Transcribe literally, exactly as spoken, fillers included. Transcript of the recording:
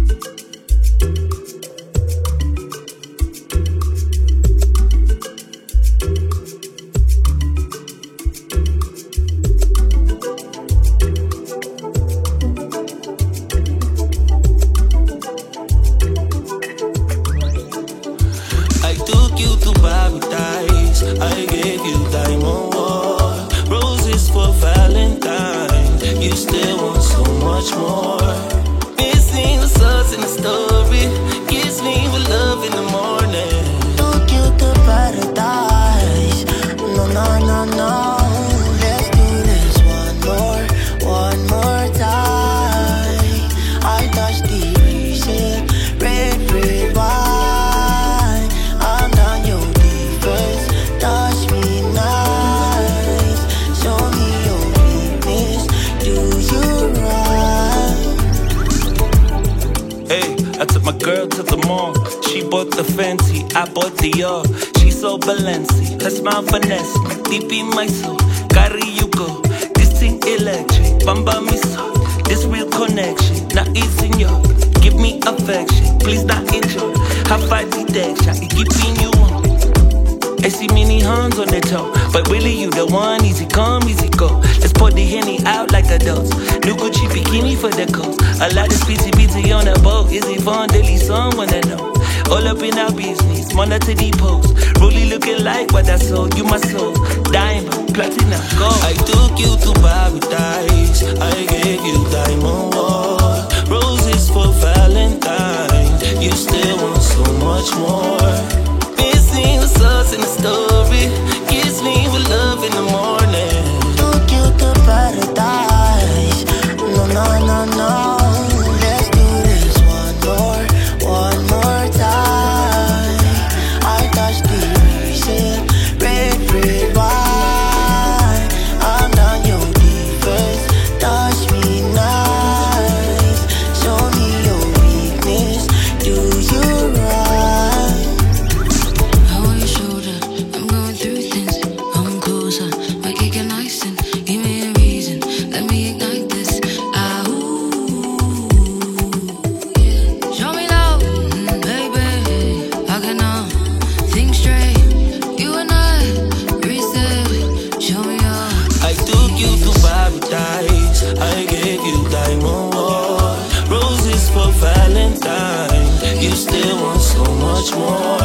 I took you to paradise. I gave you diamond war, roses for Valentine. You still want so much more. Missing the sauce in the story. Kiss me with love in the morning. Took you to paradise. No, no, no, no. Let's do this one more, one more time. I touch the reason, red, red wine. I'm done your defense. Touch me nice. Show me your weakness. Do you right? Hey, I took my girl to the mall. She bought the Fenty, I bought the Dior. She so Balenci, her smile finesse me. Deep in my soul, carry you go. This thing electric, bamba me so. This real connection, not easy yo. Give me affection, please not enjoy. Have fight detection, it keeping you on. I see many hands on the toe, but really you the one. Easy come, easy go. Let's pour the Henny out like adults. New Gucci bikini for the coast. A lot of speedy beaty on the boat. Is it fun? Daily someone I know. All up in our business, monitor to the post. Really looking like what I sold. You my soul, diamond, platinum, gold. I took you to paradise. I gave you diamond war, roses for Valentine. You still want so much more. Missing the sauce in the story. Kiss me with love in the morning. Took you to paradise. No, no, no, no. Let's do this one more, one more time. I touch the reason, red, red wine. I'm done your defense. Touch me nice. Show me your weakness. Do you right? How on your shoulder, I'm going through things. Come closer, make it get nice and give me a reason. Let me ignite this. Ah, ooh, yeah. Show me love, mm, baby. I can now think straight. You and I, reset. Show me up. I took you to paradise. I gave you diamond war, roses for Valentine. You still want so much more.